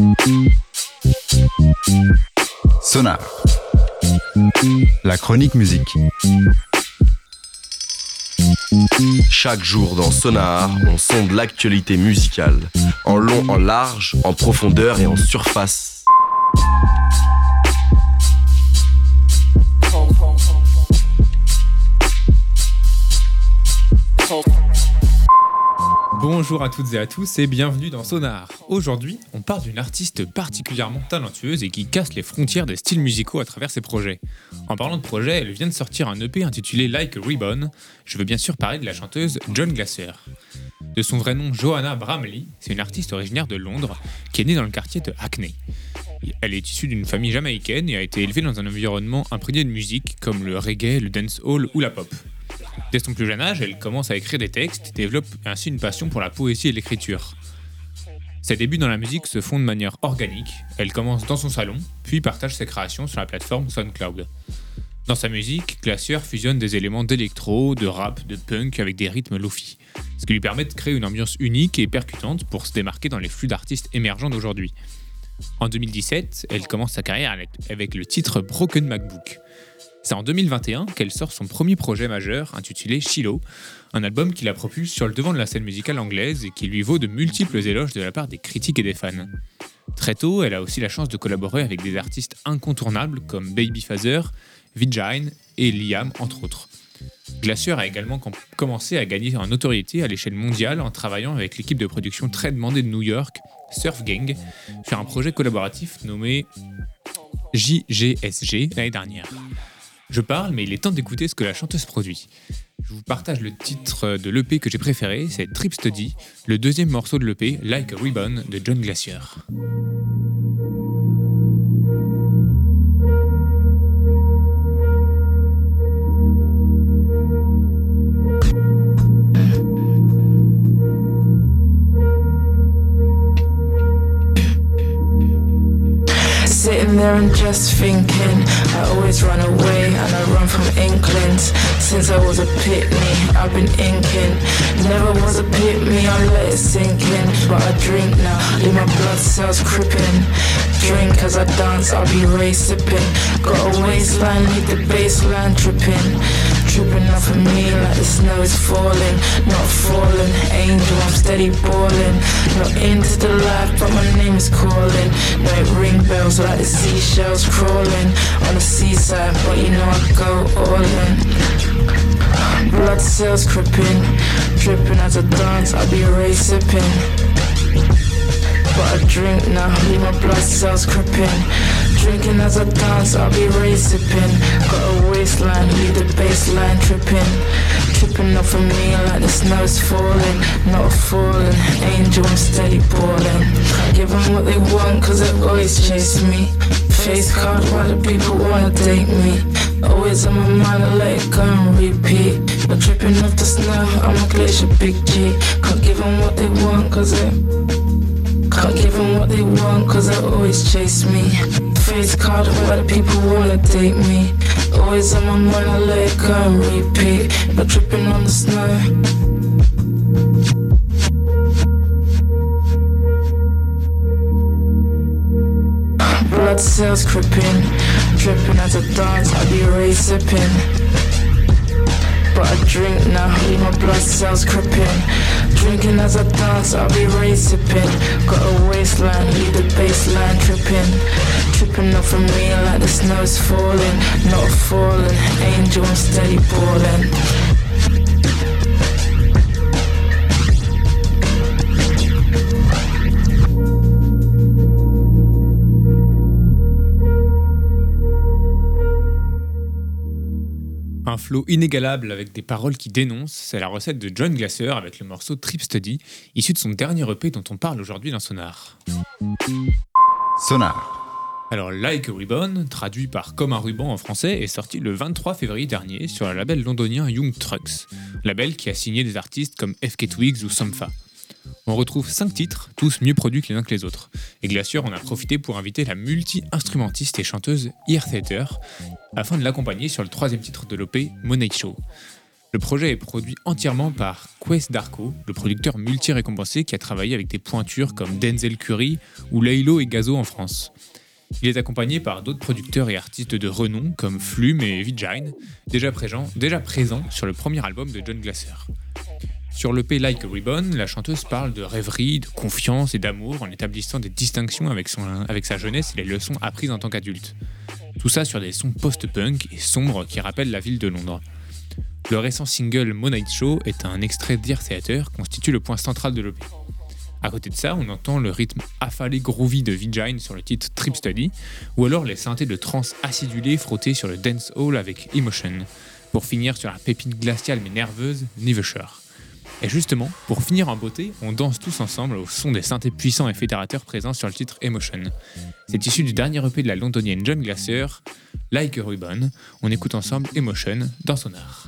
Sonar, la chronique musique. Chaque jour dans Sonar, on sonde l'actualité musicale, en long, en large, en profondeur et en surface. Bonjour à toutes et à tous et bienvenue dans Sonar. Aujourd'hui, on parle d'une artiste particulièrement talentueuse et qui casse les frontières des styles musicaux à travers ses projets. En parlant de projet, elle vient de sortir un EP intitulé Like a Ribbon. Je veux bien sûr parler de la chanteuse John Glaser. De son vrai nom Joanna Bramley, c'est une artiste originaire de Londres qui est née dans le quartier de Hackney. Elle est issue d'une famille jamaïcaine et a été élevée dans un environnement imprégné de musique comme le reggae, le dancehall ou la pop. Dès son plus jeune âge, elle commence à écrire des textes et développe ainsi une passion pour la poésie et l'écriture. Ses débuts dans la musique se font de manière organique. Elle commence dans son salon, puis partage ses créations sur la plateforme SoundCloud. Dans sa musique, Glaser fusionne des éléments d'électro, de rap, de punk avec des rythmes lofi, ce qui lui permet de créer une ambiance unique et percutante pour se démarquer dans les flux d'artistes émergents d'aujourd'hui. En 2017, elle commence sa carrière avec le titre Broken MacBook. C'est en 2021 qu'elle sort son premier projet majeur intitulé Shiloh, un album qui la propulse sur le devant de la scène musicale anglaise et qui lui vaut de multiples éloges de la part des critiques et des fans. Très tôt, elle a aussi la chance de collaborer avec des artistes incontournables comme Baby Father, Vijay et Liam entre autres. Glaser a également commencé à gagner en notoriété à l'échelle mondiale en travaillant avec l'équipe de production très demandée de New York, Surf Gang, sur un projet collaboratif nommé JGSG l'année dernière. Je parle, mais il est temps d'écouter ce que la chanteuse produit. Je vous partage le titre de l'EP que j'ai préféré, c'est Trip Study, le deuxième morceau de l'EP, Like a Ribbon de John Glaser. Sitting there and just thinking, I always run away and I run from inklings. Since I was a pitney, I've been inking. Never was a pit me, I let it sink in. But I drink now, leave my blood cells crippin'. Drink as I dance, I'll be race sipping. Got a waistline, leave the baseline tripping. Tripping off of me like the snow is falling. Not falling, angel, I'm steady balling. Not into the life, but my name is calling. No, it ring bells like the seashells crawling on the seaside, but you know I go all in. Blood cells crippin', dripping as I dance, I'll be race sipping. But I drink now, leave my blood cells crippin'. Drinking as I dance, I'll be race sipping. Got a waistline, leave the baseline tripping. Tripping off of me like the snow's falling. Not falling, angel, I'm steady balling. Can't give them what they want, cause they always chase me. Face card, why do people wanna date me? Always on my mind, I let it go and repeat. But tripping off the snow, I'm a glacier big G. Can't give them what they want, cause they can't give them what they want, cause they always chase me. Face card, why do people wanna date me? Always on my mind, I let it go and repeat. But tripping on the snow. Blood cells crippin', dripping as I dance, I be race sipping. But I drink now, leave my blood cells crippin'. Drinking as I dance, I'll be race sipping. Got a waistline, leave the baseline tripping. Tripping off of me like the snow's falling. Not falling, angel, I'm steady balling. Un flow inégalable avec des paroles qui dénoncent, c'est la recette de John Glaser avec le morceau Trip Study, issu de son dernier EP dont on parle aujourd'hui dans Sonar. Sonar. Alors Like a Ribbon, traduit par Comme un ruban en français, est sorti le 23 février dernier sur le label londonien Young Trucks, label qui a signé des artistes comme FK Twigs ou Sampha. On retrouve 5 titres, tous mieux produits que les uns que les autres. Et Glaser en a profité pour inviter la multi-instrumentiste et chanteuse Ear Theater afin de l'accompagner sur le 3e titre de l'OP, Money Show. Le projet est produit entièrement par Quest Darko, le producteur multi-récompensé qui a travaillé avec des pointures comme Denzel Curry ou Laylo et Gazo en France. Il est accompagné par d'autres producteurs et artistes de renom comme Flume et Vijayne, déjà présents sur le premier album de John Glasser. Sur l'EP Like a Ribbon, la chanteuse parle de rêverie, de confiance et d'amour en établissant des distinctions avec sa jeunesse et les leçons apprises en tant qu'adulte. Tout ça sur des sons post-punk et sombres qui rappellent la ville de Londres. Le récent single Mo Night Show est un extrait d'Ear Theater, constitue le point central de l'EP. À côté de ça, on entend le rythme affalé groovy de Vijayne sur le titre Trip Study, ou alors les synthés de trance acidulés frottés sur le dance hall avec Emotion, pour finir sur la pépite glaciale mais nerveuse Nivesher. Et justement, pour finir en beauté, on danse tous ensemble au son des synthés puissants et fédérateurs présents sur le titre Emotion. C'est issu du dernier EP de la londonienne John Glasser, Like a Ribbon. On écoute ensemble Emotion dans Sonar.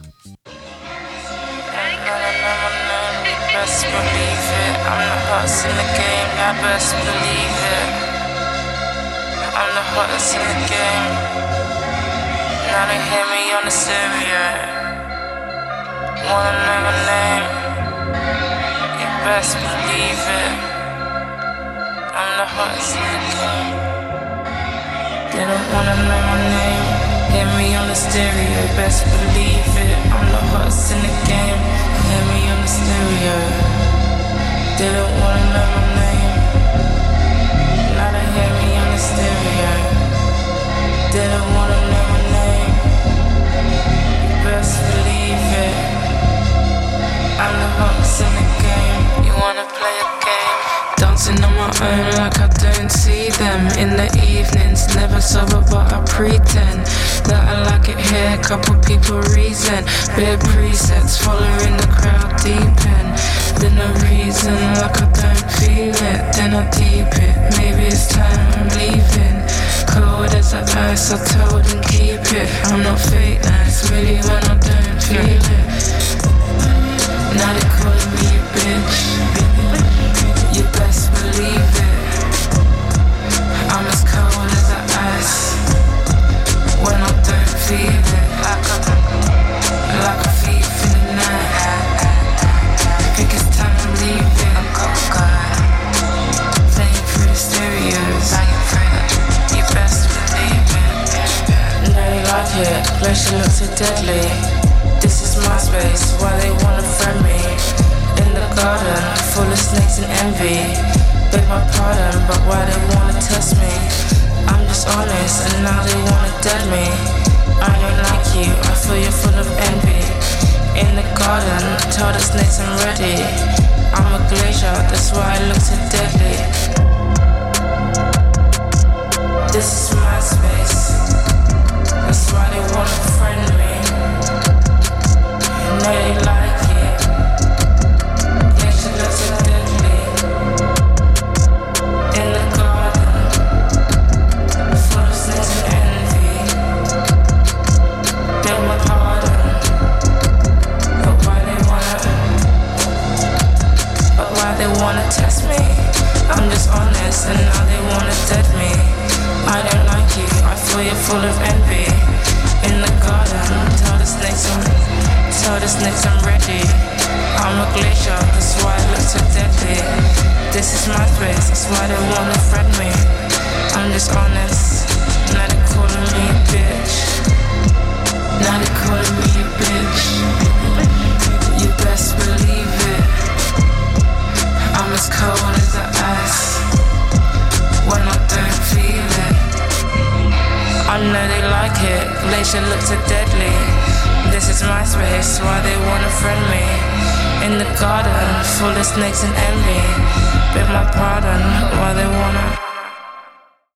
Best believe it, I'm the hottest in the game, yeah, best believe it. I'm the hottest in the game. Now they hear me on the stereo. Wanna know my name? You best believe it. I'm the hottest in the game. They don't wanna know my name. Hear me on the stereo, best believe it. I'm the hottest in the game. Hear me on the stereo. They don't wanna know my name. Now they hear me on the stereo. They don't wanna know my name. Best believe it. I'm the hottest in the game. You wanna play a game? Dancing on my own like I don't see them. In the evenings, never sober but I pretend that I like it here, couple people reason. Bare presets, following the crowd deep in. Then no reason, like I don't feel it. Then I deep it, maybe it's time I'm leaving. Cold as the ice, I told them keep it. I'm not fake nice, really when I don't feel it. Now they calling me a bitch. You best believe it. I'm as cold as the ice when I don't feel it. Like a thief in the night. Think it's time to leave it. Playing through the stereos. You best believe it. No, they like it. Pleasure looks so deadly. This is my space. Why they wanna friend me? In the garden, full of snakes and envy. Beg my pardon, but why they wanna test me? I'm just honest, and now they wanna dead me. I don't like you, I feel you're full of envy. In the garden, tell the snakes I'm ready. I'm a glacier, that's why I look so deadly. This is my space, that's why they wanna friend me. You know they like it. Glacier looks so deadly. In the garden, full of snakes and envy. Beg my pardon, but why they wanna test me? I'm just honest, and now they wanna dead me. I don't like you, I feel you're full of envy. In the garden, tell the snakes I'm ready. I'm a glacier, that's why I look so deadly. This is my space, that's why they wanna friend me. I'm just honest, now they calling me a bitch. Now they calling me a bitch. You best believe it. I'm as cold as the ice when I don't feel it. I know they like it, glacier looks so deadly. This is my space, why they wanna friend me. In the garden, full of snakes and envy. Beg my pardon, why they wanna